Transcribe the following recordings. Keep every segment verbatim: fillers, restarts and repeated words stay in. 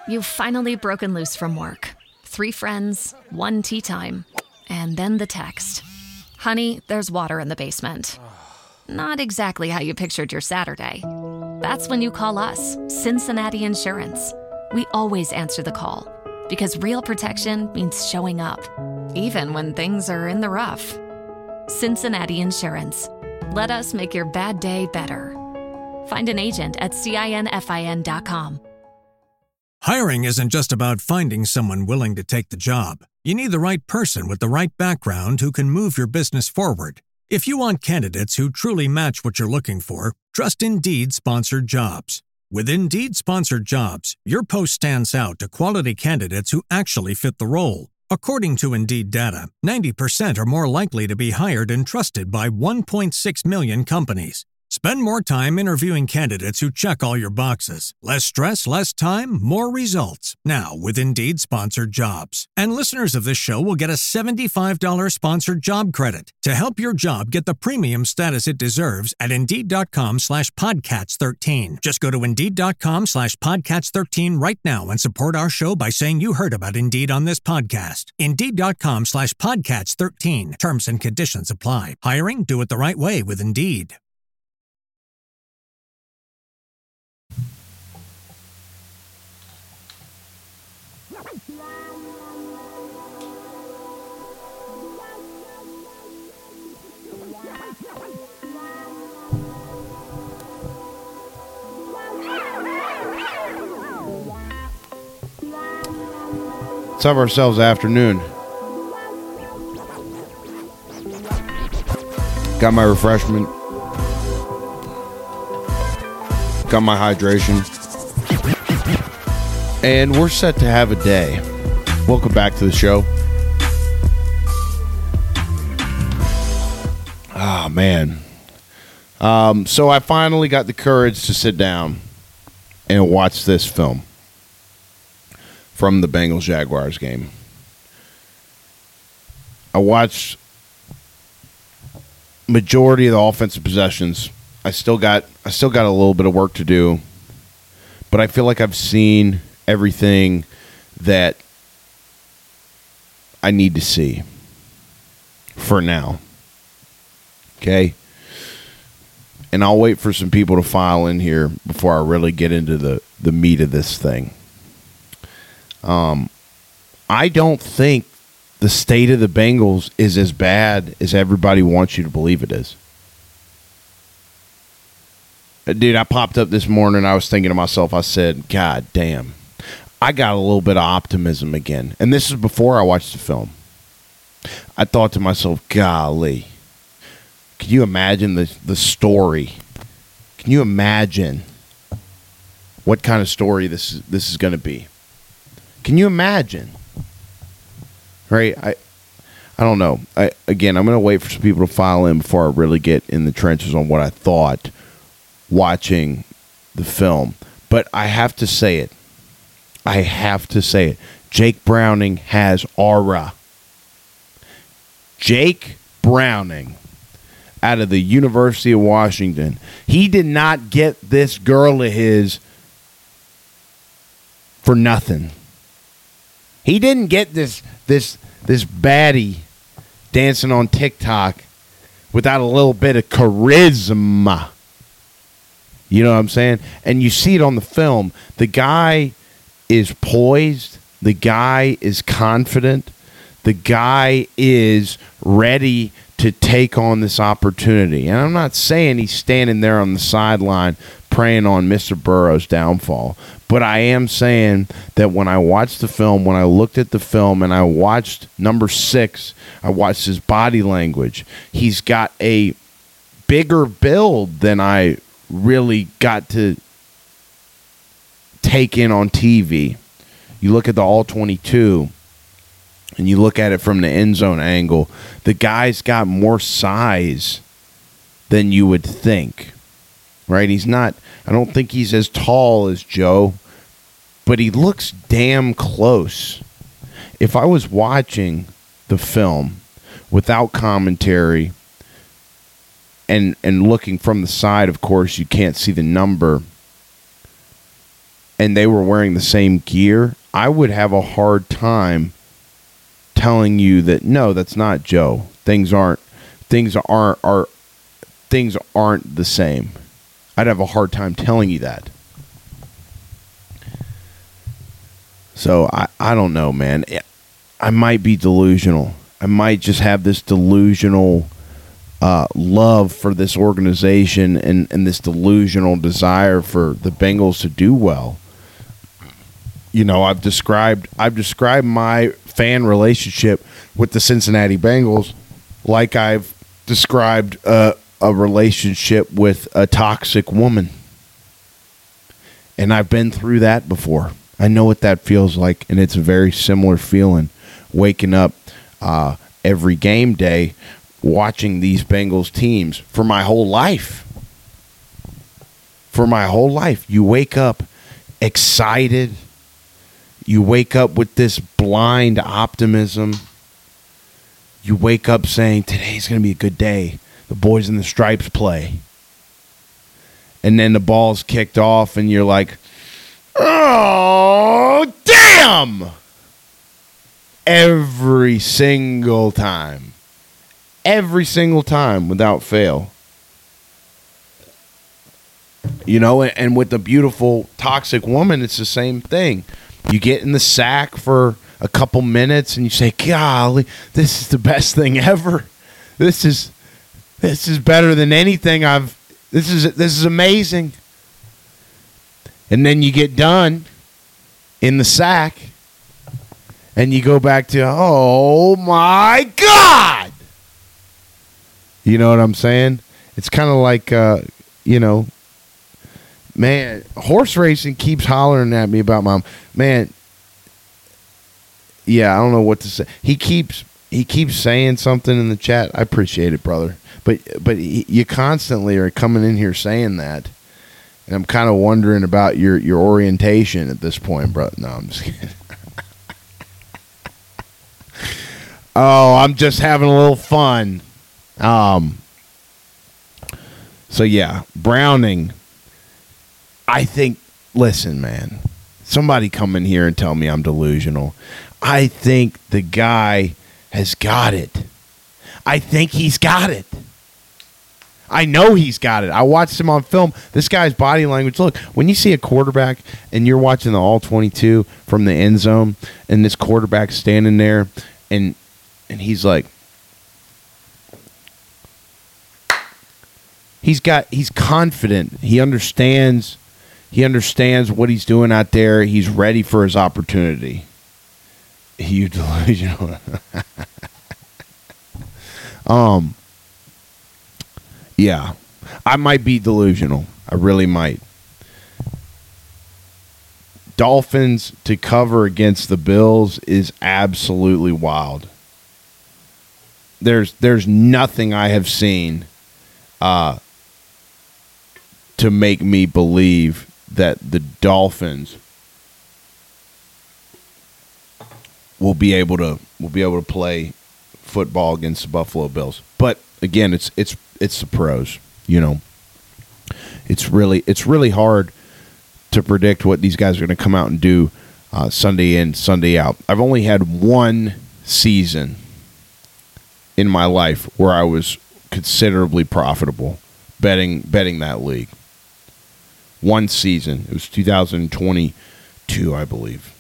You've finally broken loose from work. Three friends, one tea time, and then the text. Honey, there's water in the basement. Not exactly how you pictured your Saturday. That's when you call us, Cincinnati Insurance. We always answer the call, because real protection means showing up, even when things are in the rough. Cincinnati Insurance. Let us make your bad day better. Find an agent at cinfin dot com. Hiring isn't just about finding someone willing to take the job. You need the right person with the right background who can move your business forward. If you want candidates who truly match what you're looking for, trust Indeed Sponsored Jobs. With Indeed Sponsored Jobs, your post stands out to quality candidates who actually fit the role. According to Indeed data, ninety percent are more likely to be hired and trusted by one point six million companies. Spend more time interviewing candidates who check all your boxes. Less stress, less time, more results. Now with Indeed Sponsored Jobs. And listeners of this show will get a seventy-five dollars sponsored job credit to help your job get the premium status it deserves at Indeed.com slash Podcats 13. Just go to Indeed.com slash Podcats 13 right now and support our show by saying you heard about Indeed on this podcast. Indeed.com slash Podcats 13. Terms and conditions apply. Hiring? Do it the right way with Indeed. Let's have ourselves afternoon. Got my refreshment. Got my hydration. And we're set to have a day. Welcome back to the show. Oh, man. Um, so I finally got the courage to sit down and watch this film from the Bengals-Jaguars game. I watched majority of the offensive possessions. I still got I still got a little bit of work to do, but I feel like I've seen everything that I need to see for now. Okay? And I'll wait for some people to file in here before I really get into the, the meat of this thing. Um, I don't think the state of the Bengals is as bad as everybody wants you to believe it is. Dude, I popped up this morning, I was thinking to myself, I said, God damn, I got a little bit of optimism again. And this is before I watched the film. I thought to myself, golly, can you imagine the, the story? Can you imagine what kind of story this is, this is going to be? Can you imagine? Right? I I don't know. I, again, I'm going to wait for some people to file in before I really get in the trenches on what I thought watching the film. But I have to say it. I have to say it. Jake Browning has aura. Jake Browning out of the University of Washington. He did not get this girl of his for nothing. He didn't get this this this baddie dancing on TikTok without a little bit of charisma. You know what I'm saying? And you see it on the film. The guy is poised. The guy is confident. The guy is ready to take on this opportunity. And I'm not saying he's standing there on the sideline preying on Mister Burrow's downfall. But I am saying that when I watched the film, when I looked at the film and I watched number six, I watched his body language. He's got a bigger build than I really got to take in on T V. You look at the all twenty-two and you look at it from the end zone angle, the guy's got more size than you would think. Right? He's not, I don't think he's as tall as Joe, but he looks damn close. If I was watching the film without commentary and and looking from the side, of course, you can't see the number. and they were wearing the same gear, I would have a hard time telling you that no, that's not Joe. Things aren't things aren't are things aren't the same. I'd have a hard time telling you that. So I, I don't know, man. I might be delusional. I might just have this delusional uh, love for this organization and, and this delusional desire for the Bengals to do well. You know, I've described I've described my fan relationship with the Cincinnati Bengals like I've described uh, a relationship with a toxic woman. And I've been through that before. I know what that feels like, and it's a very similar feeling. Waking up uh, every game day watching these Bengals teams for my whole life. For my whole life. You wake up excited. You wake up with this blind optimism. You wake up saying, today's going to be a good day. The boys in the stripes play. And then the ball's kicked off, and you're like, oh, damn! Every single time. Every single time without fail. You know, and, and with the beautiful toxic woman, it's the same thing. You get in the sack for a couple minutes and you say, golly, this is the best thing ever. This is this is better than anything I've this is this is amazing. And then you get done in the sack and you go back to, oh my God. You know what I'm saying? It's kind of like uh, you know, man, horse racing keeps hollering at me about my man. Yeah, I don't know what to say. He keeps he keeps saying something in the chat. I appreciate it, brother. But but he, you constantly are coming in here saying that, and I'm kind of wondering about your your orientation at this point, bro. No, I'm just kidding. Oh, I'm just having a little fun. Um. So yeah, Browning. I think, listen, man, somebody come in here and tell me I'm delusional. I think the guy has got it. I think he's got it. I know he's got it. I watched him on film. This guy's body language. Look, when you see a quarterback and you're watching the all twenty-two from the end zone and this quarterback's standing there and and he's like, he's got, he's confident. He understands. He understands what he's doing out there. He's ready for his opportunity. You delusional. um, yeah, I might be delusional. I really might. Dolphins to cover against the Bills is absolutely wild. There's there's nothing I have seen uh, to make me believe that the Dolphins will be able to will be able to play football against the Buffalo Bills. But again, it's it's it's the pros, you know. It's really it's really hard to predict what these guys are going to come out and do uh, Sunday in, Sunday out. I've only had one season in my life where I was considerably profitable betting betting that league. One season. It was two thousand twenty-two, I believe.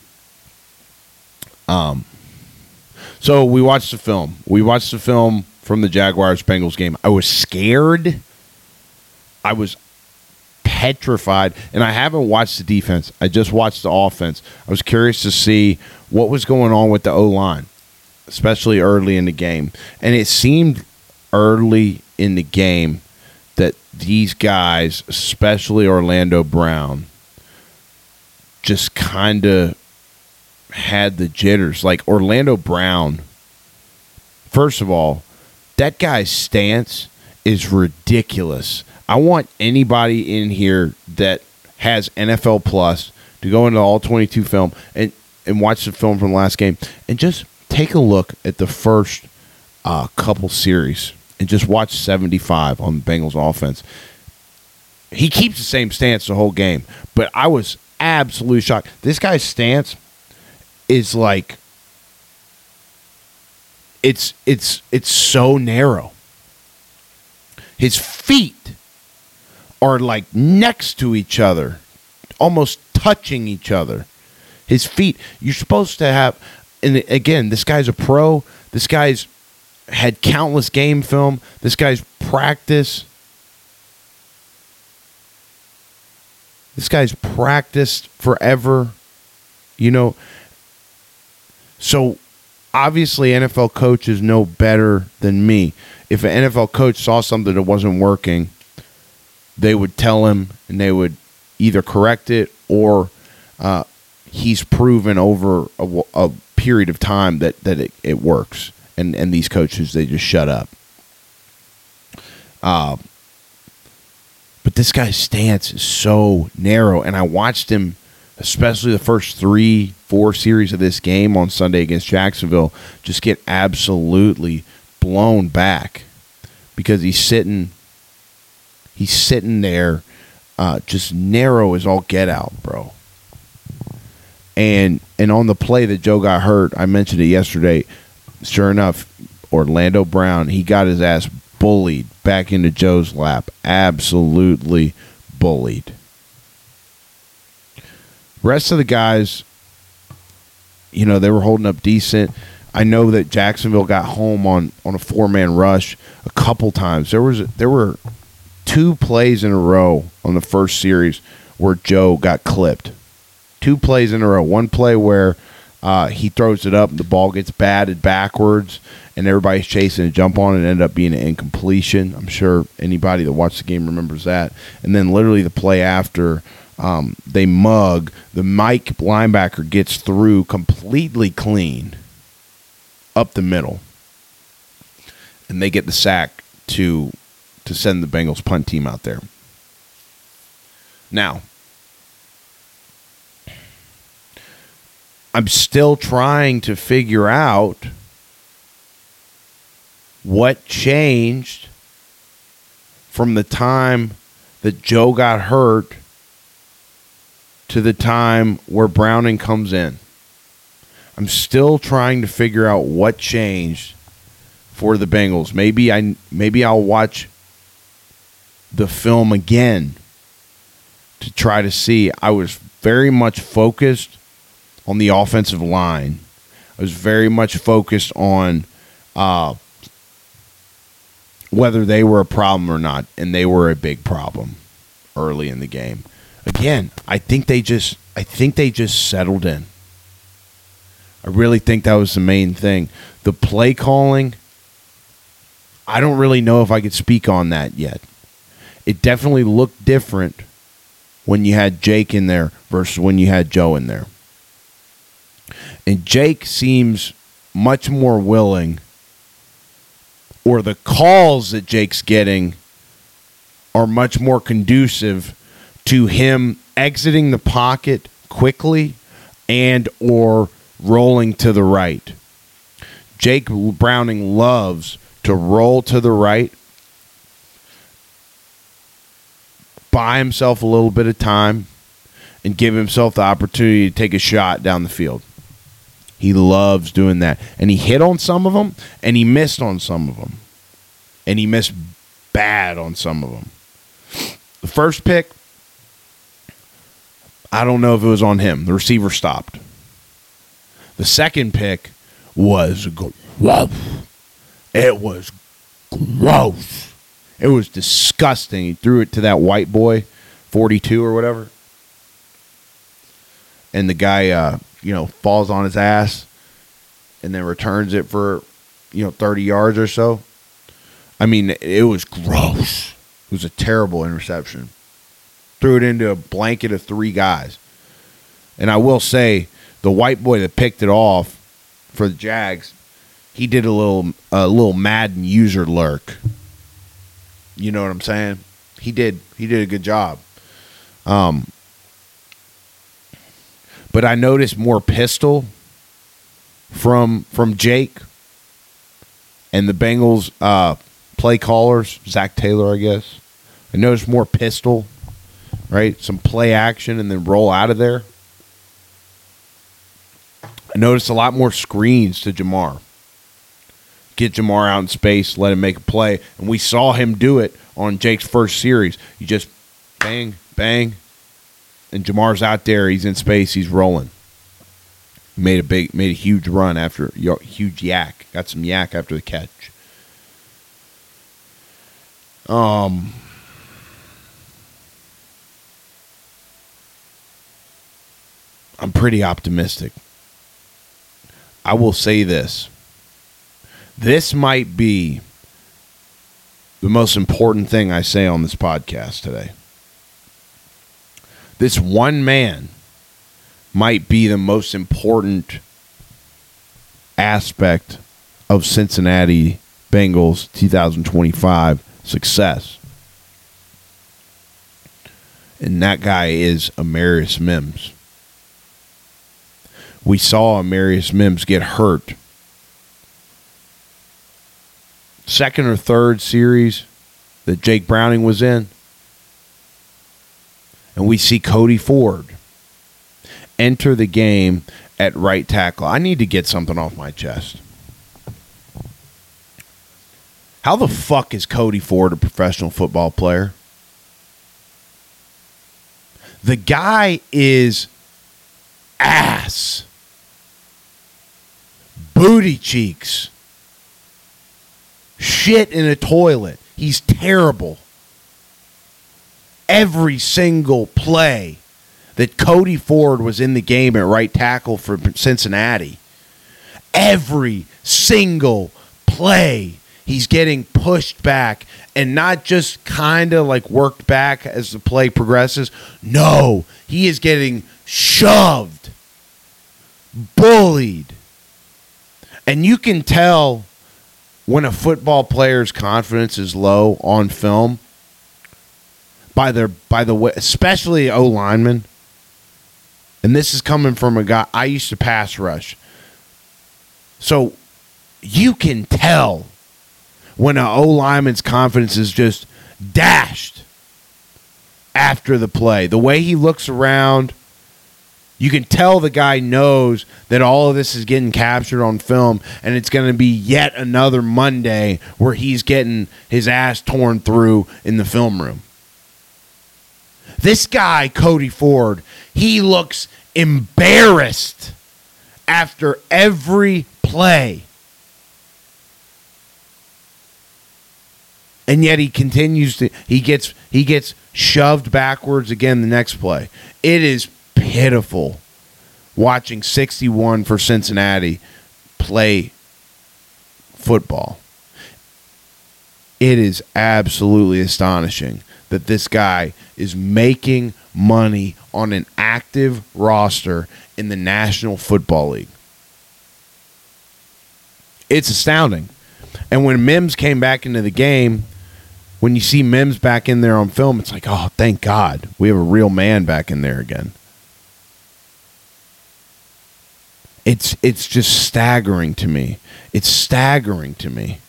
Um, so we watched the film. We watched the film from the Jaguars-Bengals game. I was scared. I was petrified. And I haven't watched the defense. I just watched the offense. I was curious to see what was going on with the O-line, especially early in the game. And it seemed early in the game that these guys, especially Orlando Brown, just kind of had the jitters. Like Orlando Brown, first of all, that guy's stance is ridiculous. I want anybody in here that has N F L Plus to go into all twenty-two film and, and watch the film from the last game and just take a look at the first uh, couple series. And just watch seventy-five on the Bengals offense. He keeps the same stance the whole game. But I was absolute shock. This guy's stance is like it's it's it's so narrow. His feet are like next to each other, almost touching each other. His feet, you're supposed to have, and again, this guy's a pro. This guy's had countless game film. This guy's practiced. This guy's practiced forever, you know. So, obviously, N F L coaches know better than me. If an N F L coach saw something that wasn't working, they would tell him, and they would either correct it or uh, he's proven over a, a period of time that, that it, it works. And, and these coaches, they just shut up. Uh, but this guy's stance is so narrow. And I watched him, especially the first three, four series of this game on Sunday against Jacksonville, just get absolutely blown back because he's sitting, he's sitting there uh, just narrow as all get out, bro. And and on the play that Joe got hurt, I mentioned it yesterday, sure enough, Orlando Brown, he got his ass bullied back into Joe's lap. Absolutely bullied. Rest of the guys, you know, they were holding up decent. I know that Jacksonville got home on, on a four-man rush a couple times. There was there were two plays in a row on the first series where Joe got clipped. Two plays in a row. One play where uh, he throws it up and the ball gets batted backwards and everybody's chasing a jump on it and ended up being an incompletion. I'm sure anybody that watched the game remembers that. And then literally the play after, um, they mug. The Mike linebacker gets through completely clean up the middle. And they get the sack to to send the Bengals punt team out there. Now, I'm still trying to figure out what changed from the time that Joe got hurt to the time where Browning comes in. I'm still trying to figure out what changed for the Bengals. Maybe I maybe I'll watch the film again to try to see. I was very much focused on the offensive line. I was very much focused on uh, whether they were a problem or not, and they were a big problem early in the game. Again, I think they just I think they just settled in. I really think that was the main thing. The play calling, I don't really know if I could speak on that yet. It definitely looked different when you had Jake in there versus when you had Joe in there. And Jake seems much more willing, or the calls that Jake's getting are much more conducive to him exiting the pocket quickly and or rolling to the right. Jake Browning loves to roll to the right, buy himself a little bit of time, and give himself the opportunity to take a shot down the field. He loves doing that. And he hit on some of them, and he missed on some of them. And he missed bad on some of them. The first pick, I don't know if it was on him. The receiver stopped. The second pick was gross. It was gross. It was disgusting. He threw it to that white boy, forty-two or whatever. And the guy, uh, you know, falls on his ass and then returns it for, you know, thirty yards or so. I mean, it was gross. It was a terrible interception. Threw it into a blanket of three guys. And I will say, the white boy that picked it off for the Jags, he did a little a little Madden user lurk. You know what I'm saying? He did he did a good job. Um, but I noticed more pistol from from Jake and the Bengals uh, play callers, Zach Taylor, I guess. I noticed more pistol right? Some play action and then roll out of there. I noticed a lot more screens to Ja'Marr. Get Ja'Marr out in space, let him make a play. And we saw him do it on Jake's first series. You just bang, bang, and Ja'Marr's out there. He's in space. He's rolling. Made a big, made a huge run after, huge yak. Got some yak after the catch. Um, I'm pretty optimistic. I will say this. This might be the most important thing I say on this podcast today. This one man might be the most important aspect of Cincinnati Bengals twenty twenty-five success. And that guy is Amarius Mims. We saw Amarius Mims get hurt. Second or third series that Jake Browning was in. And we see Cody Ford enter the game at right tackle. I need to get something off my chest. How the fuck is Cody Ford a professional football player? The guy is ass. Booty cheeks. Shit in a toilet. He's terrible. Every single play that Cody Ford was in the game at right tackle for Cincinnati, every single play, he's getting pushed back and not just kind of like worked back as the play progresses. No, he is getting shoved, bullied. And you can tell when a football player's confidence is low on film by their by the way, especially O linemen. And this is coming from a guy I used to pass rush. So you can tell when an O lineman's confidence is just dashed after the play. The way he looks around, you can tell the guy knows that all of this is getting captured on film, and it's going to be yet another Monday where he's getting his ass torn through in the film room. This guy, Cody Ford, he looks embarrassed after every play. And yet he continues to, he gets he gets shoved backwards again the next play. It is pitiful watching sixty-one for Cincinnati play football. It is absolutely astonishing that this guy is making money on an active roster in the National Football League. It's astounding. And when Mims came back into the game, when you see Mims back in there on film, it's like, oh, thank God. We have a real man back in there again. It's it's just staggering to me. It's staggering to me.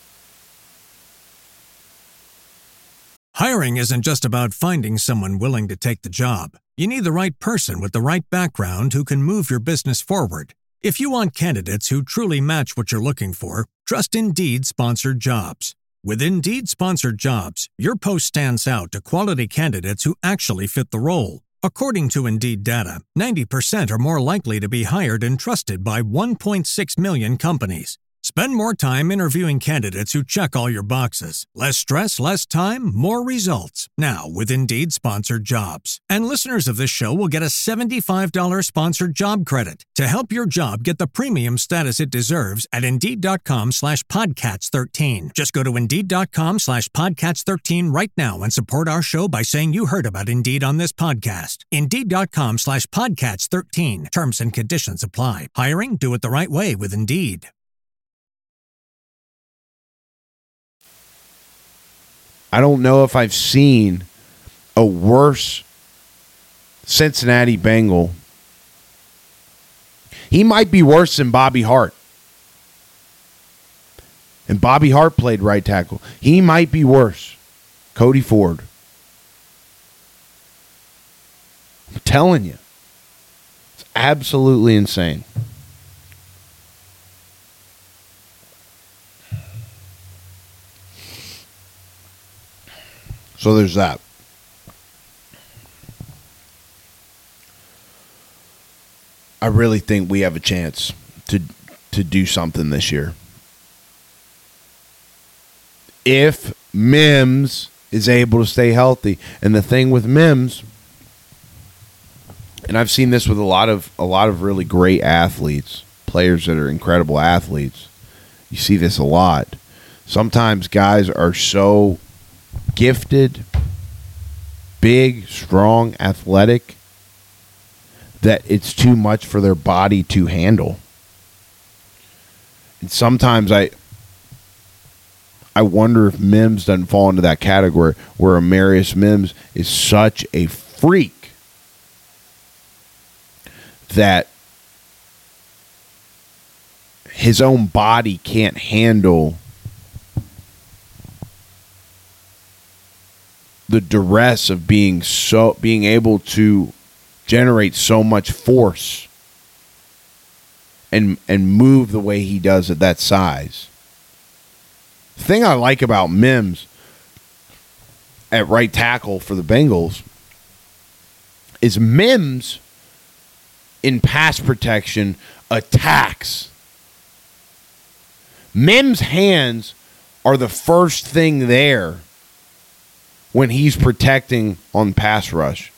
Hiring isn't just about finding someone willing to take the job. You need the right person with the right background who can move your business forward. If you want candidates who truly match what you're looking for, trust Indeed Sponsored Jobs. With Indeed Sponsored Jobs, your post stands out to quality candidates who actually fit the role. According to Indeed data, ninety percent are more likely to be hired and trusted by one point six million companies. Spend more time interviewing candidates who check all your boxes. Less stress, less time, more results. Now with Indeed Sponsored Jobs. And listeners of this show will get a seventy-five dollars sponsored job credit to help your job get the premium status it deserves at Indeed.com slash Podcats 13. Just go to Indeed.com slash Podcats 13 right now and support our show by saying you heard about Indeed on this podcast. Indeed.com slash Podcats 13. Terms and conditions apply. Hiring? Do it the right way with Indeed. I don't know if I've seen a worse Cincinnati Bengal. He might be worse than Bobby Hart. And Bobby Hart played right tackle. He might be worse. Cody Ford. I'm telling you. It's absolutely insane. So there's that. I really think we have a chance to to do something this year. If Mims is able to stay healthy. And the thing with Mims, and I've seen this with a lot of a lot of really great athletes, players that are incredible athletes. You see this a lot. Sometimes guys are so gifted, big, strong, athletic, that it's too much for their body to handle. And sometimes I I wonder if Mims doesn't fall into that category where Amarius Mims is such a freak that his own body can't handle the duress of being so being able to generate so much force and and move the way he does at that size. The thing I like about Mims at right tackle for the Bengals is Mims in pass protection attacks. Mims' hands are the first thing there when he's protecting on pass rush.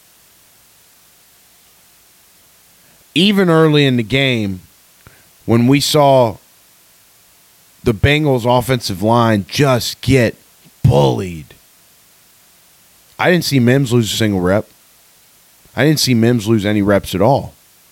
Even early in the game, when we saw the Bengals offensive line just get bullied, I didn't see Mims lose a single rep. I didn't see Mims lose any reps at all.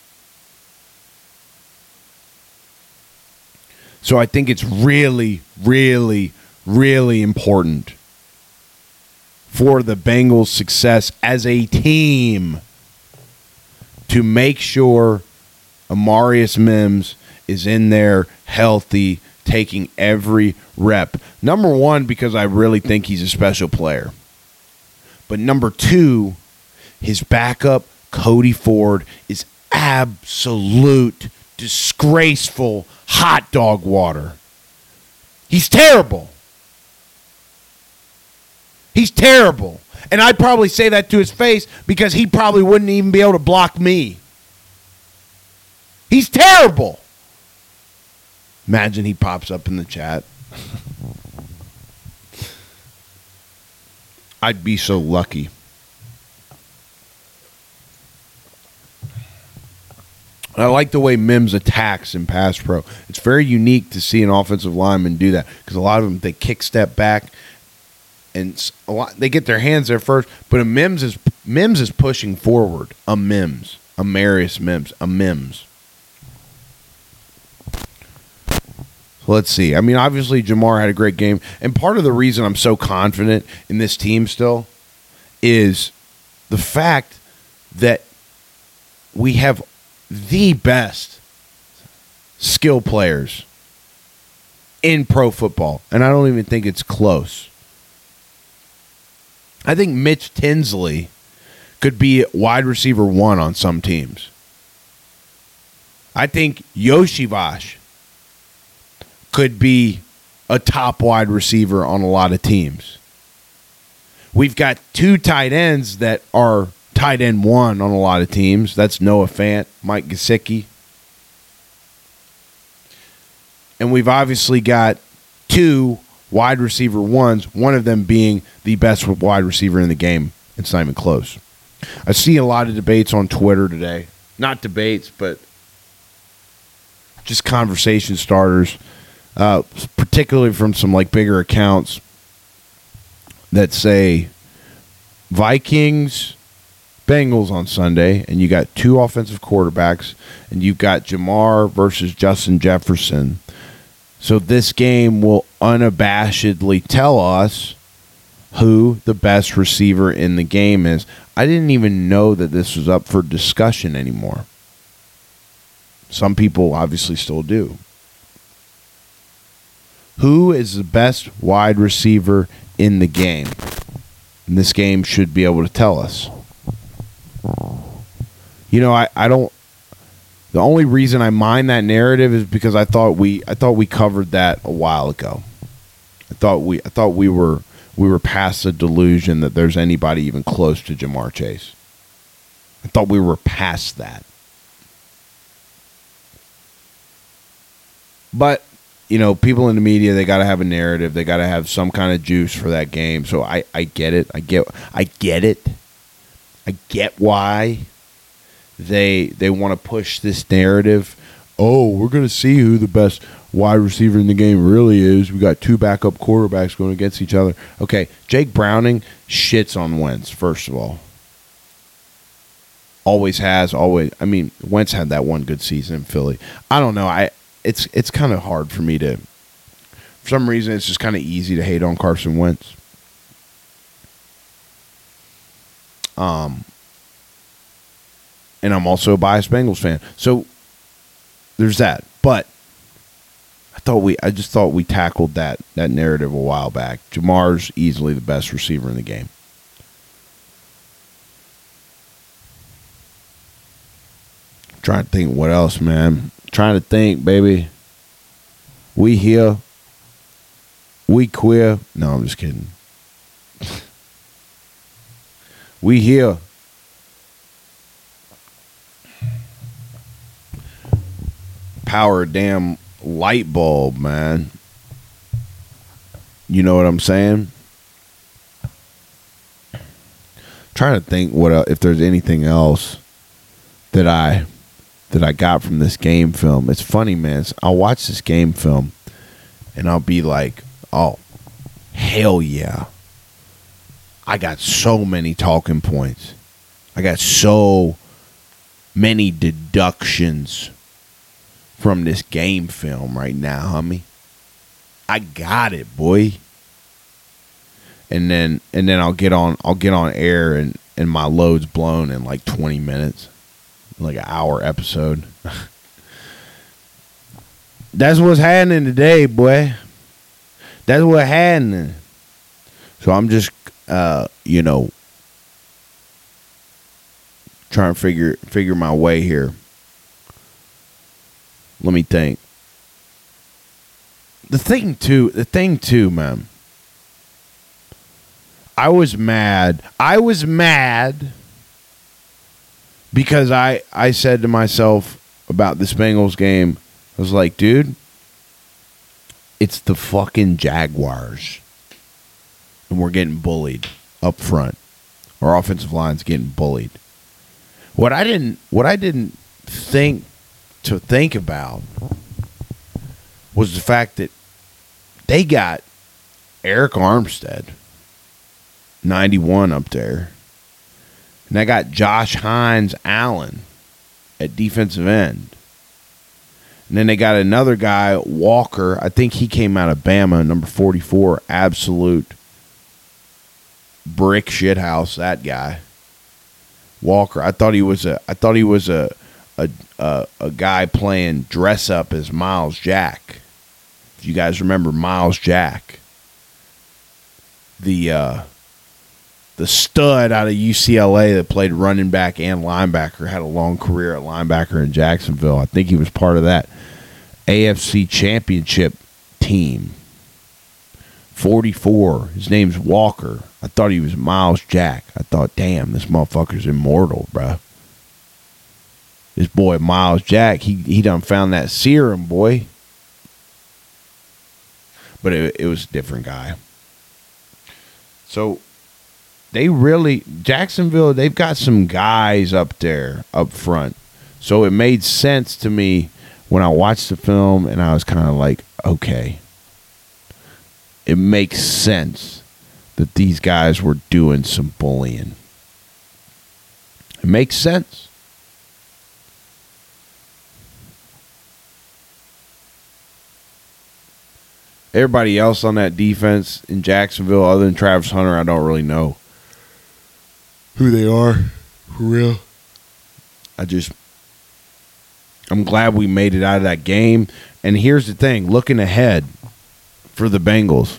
So I think it's really, really, really important for the Bengals' success as a team to make sure Amarius Mims is in there healthy, taking every rep. Number one, because I really think he's a special player. But number two, his backup, Cody Ford, is absolute disgraceful hot dog water. He's terrible. He's terrible. And I'd probably say that to his face because he probably wouldn't even be able to block me. He's terrible. Imagine he pops up in the chat. I'd be so lucky. I like the way Mims attacks in pass pro. It's very unique to see an offensive lineman do that because a lot of them, they kick step back and a lot, they get their hands there first. But a Mims is Mims is pushing forward. A Mims, a Marius Mims, a Mims. So let's see. I mean, obviously Jamar had a great game, and part of the reason I'm so confident in this team still is the fact that we have the best skill players in pro football, and I don't even think it's close. I think Mitch Tinsley could be wide receiver one on some teams. I think Yoshivash could be a top wide receiver on a lot of teams. We've got two tight ends that are tight end one on a lot of teams. That's Noah Fant, Mike Gesicki. And we've obviously got two wide receiver ones, one of them being the best wide receiver in the game. It's not even close. I see a lot of debates on Twitter today. Not debates, but just conversation starters, uh, particularly from some like bigger accounts that say Vikings, Bengals on Sunday, and you got two offensive quarterbacks, and you've got Jamar versus Justin Jefferson. So this game will unabashedly tell us who the best receiver in the game is. I didn't even know that this was up for discussion anymore. Some people obviously still do. Who is the best wide receiver in the game? And this game should be able to tell us. You know, I, I don't. The only reason I mind that narrative is because I thought we I thought we covered that a while ago. I thought we I thought we were we were past the delusion that there's anybody even close to Ja'Marr Chase. I thought we were past that. But, you know, people in the media, they got to have a narrative. They got to have some kind of juice for that game. So I, I get it. I get I get it. I get why they they want to push this narrative. Oh, we're going to see who the best wide receiver in the game really is. We got two backup quarterbacks going against each other. Okay, Jake Browning shits on Wentz, first of all. Always has, always. I mean, Wentz had that one good season in Philly. I don't know. I it's it's kind of hard for me to. For some reason, it's just kind of easy to hate on Carson Wentz. Um, and I'm also a biased Bengals fan, so there's that. But I thought we, I just thought we tackled that that narrative a while back. Jamar's easily the best receiver in the game. Trying to think what else, man. Trying to think, baby. We here. We queer. No, I'm just kidding. We here. Power a damn light bulb, man. You know what I'm saying? Trying to think what else, if there's anything else that I that I got from this game film. It's funny, man. I'll watch this game film and I'll be like, oh, hell yeah. I got so many talking points. I got so many deductions from this game film right now, homie. I got it, boy. And then and then I'll get on I'll get on air and, and my load's blown in like twenty minutes. Like an hour episode. That's what's happening today, boy. That's what's happening. So I'm just uh, you know, trying to figure figure my way here. Let me think. The thing too, the thing too, man. I was mad. I was mad because I, I said to myself about this Bengals game, I was like, dude, it's the fucking Jaguars. And we're getting bullied up front. Our offensive line's getting bullied. What I didn't what I didn't think to think about was the fact that they got Eric Armstead, ninety-one up there. And I got Josh Hines Allen at defensive end. And then they got another guy, Walker. I think he came out of Bama, number forty-four, absolute brick shithouse, that guy. Walker. I thought he was a I thought he was a a a, a guy playing dress up as Miles Jack. If you guys remember Miles Jack. The uh The stud out of U C L A that played running back and linebacker, had a long career at linebacker in Jacksonville. I think he was part of that A F C Championship team. forty-four. His name's Walker. I thought he was Miles Jack. I thought, damn, this motherfucker's immortal, bro. This boy Miles Jack, he he done found that serum, boy. But it, it was a different guy. So they really, Jacksonville, they've got some guys up there, up front. So it made sense to me when I watched the film, and I was kind of like, okay. It makes sense that these guys were doing some bullying. It makes sense. Everybody else on that defense in Jacksonville, other than Travis Hunter, I don't really know who they are, for real. I just, I'm glad we made it out of that game. And here's the thing, looking ahead for the Bengals,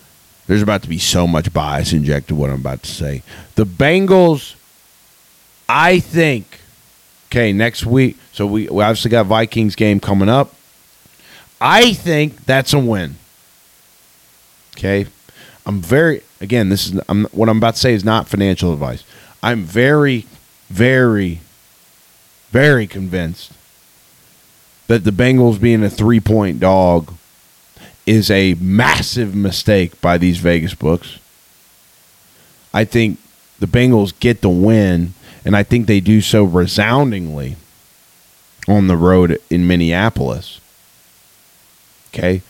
there's about to be so much bias injected what I'm about to say. The Bengals, I think, okay, next week, so we, we obviously got Vikings game coming up. I think that's a win. Okay? I'm very, again, this is I'm, what I'm about to say is not financial advice. I'm very, very, very convinced that the Bengals being a three-point dog is a massive mistake by these Vegas books. I think the Bengals get the win, and I think they do so resoundingly on the road in Minneapolis. Okay?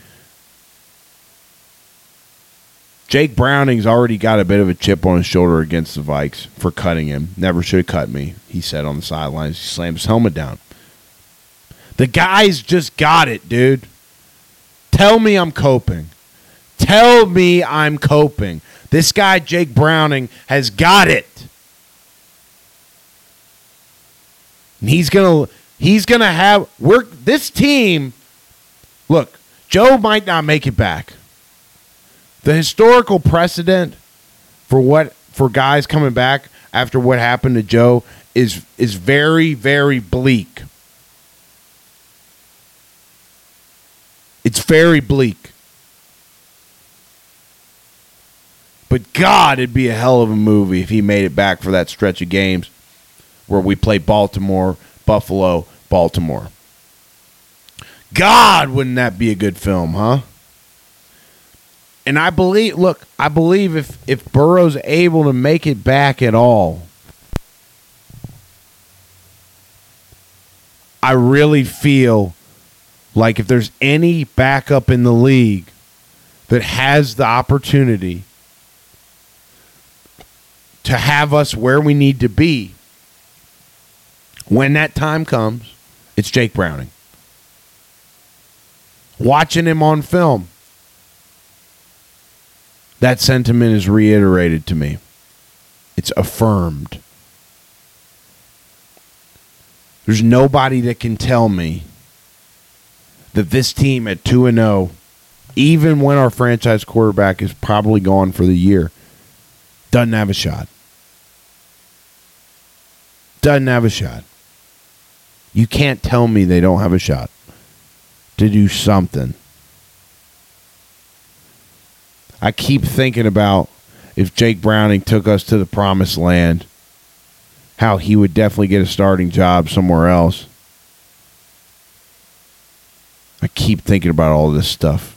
Jake Browning's already got a bit of a chip on his shoulder against the Vikes for cutting him. Never should have cut me, he said on the sidelines. He slammed his helmet down. The guy's just got it, dude. Tell me I'm coping. Tell me I'm coping. This guy, Jake Browning, has got it. And he's gonna he's gonna have work this team. Look, Joe might not make it back. The historical precedent for what for guys coming back after what happened to Joe is is very, very bleak. It's very bleak. But God, it'd be a hell of a movie if he made it back for that stretch of games where we play Baltimore, Buffalo, Baltimore. God, wouldn't that be a good film, huh? And I believe, look, I believe if, if Burrow's able to make it back at all, I really feel like if there's any backup in the league that has the opportunity to have us where we need to be when that time comes, it's Jake Browning. Watching him on film, that sentiment is reiterated to me. It's affirmed. There's nobody that can tell me that this team at two and oh, even when our franchise quarterback is probably gone for the year, doesn't have a shot. Doesn't have a shot. You can't tell me they don't have a shot to do something. I keep thinking about if Jake Browning took us to the promised land, how he would definitely get a starting job somewhere else. I keep thinking about all this stuff.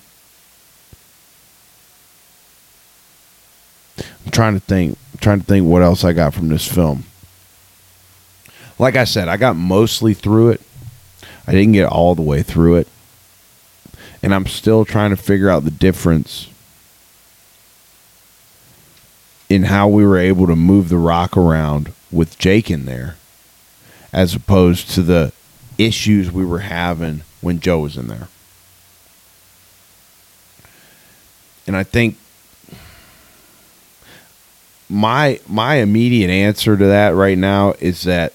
I'm trying to think, I'm trying to think what else I got from this film. Like I said, I got mostly through it. I didn't get all the way through it. And I'm still trying to figure out the difference in how we were able to move the rock around with Jake in there as opposed to the issues we were having when Joe was in there. And I think my my immediate answer to that right now is that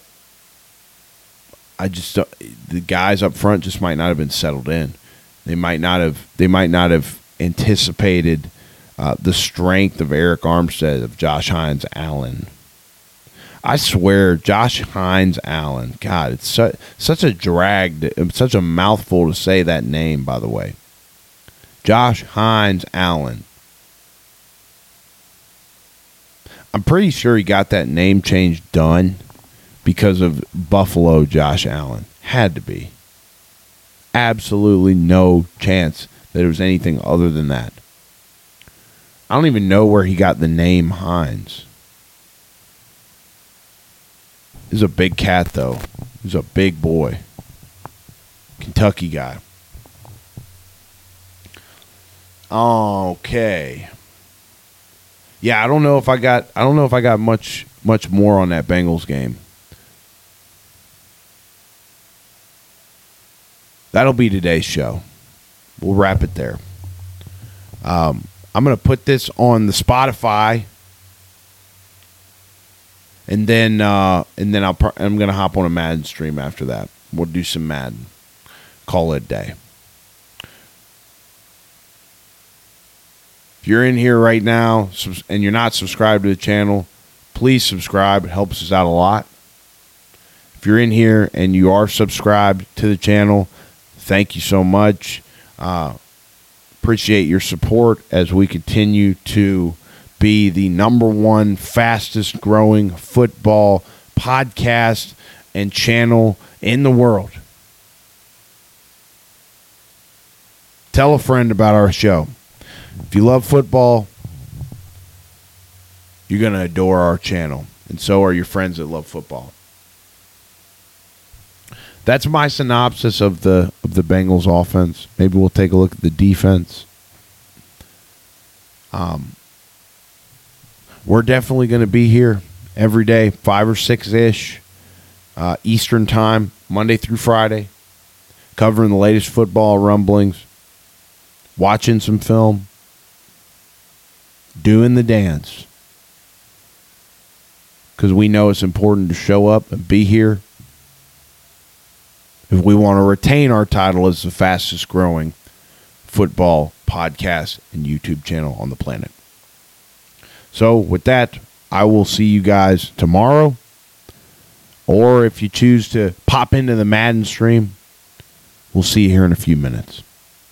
I just the guys up front just might not have been settled in. They might not have they might not have anticipated uh, the strength of Eric Armstead, of Josh Hines Allen. I swear, Josh Hines Allen. God, it's su- such a drag, to, such a mouthful to say that name, by the way. Josh Hines Allen. I'm pretty sure he got that name change done because of Buffalo Josh Allen. Had to be. Absolutely no chance that it was anything other than that. I don't even know where he got the name Hines. He's a big cat, though. He's a big boy. Kentucky guy. Okay. Yeah, I don't know if I got I don't know if I got much much more on that Bengals game. That'll be today's show. We'll wrap it there. Um, I'm going to put this on the Spotify. And then, uh, and then I'll. I'm gonna hop on a Madden stream after that. We'll do some Madden. Call it a day. If you're in here right now and you're not subscribed to the channel, please subscribe. It helps us out a lot. if you're in here and you are subscribed to the channel, thank you so much. Uh, appreciate your support as we continue to be the number one fastest growing football podcast and channel in the world. Tell a friend about our show. If you love football, you're going to adore our channel, and so are your friends that love football. That's my synopsis of the of the Bengals offense. Maybe we'll take a look at the defense. Um, we're definitely going to be here every day, five or six-ish, uh, Eastern time, Monday through Friday, covering the latest football rumblings, watching some film, doing the dance. Because we know it's important to show up and be here if we want to retain our title as the fastest growing football podcast and YouTube channel on the planet. So with that, I will see you guys tomorrow. Or if you choose to pop into the Madden stream, we'll see you here in a few minutes.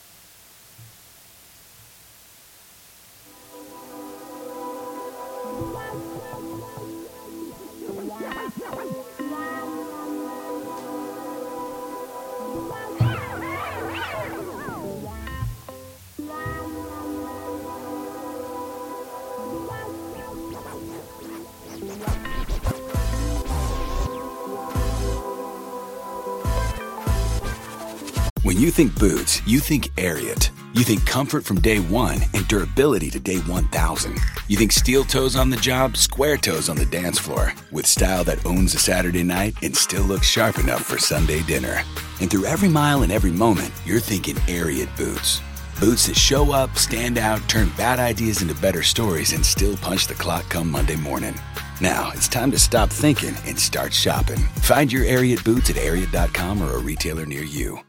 When you think boots, you think Ariat. You think comfort from day one and durability to day one thousand. You think steel toes on the job, square toes on the dance floor. With style that owns a Saturday night and still looks sharp enough for Sunday dinner. And through every mile and every moment, you're thinking Ariat boots. Boots that show up, stand out, turn bad ideas into better stories, and still punch the clock come Monday morning. Now, it's time to stop thinking and start shopping. Find your Ariat boots at ariat dot com or a retailer near you.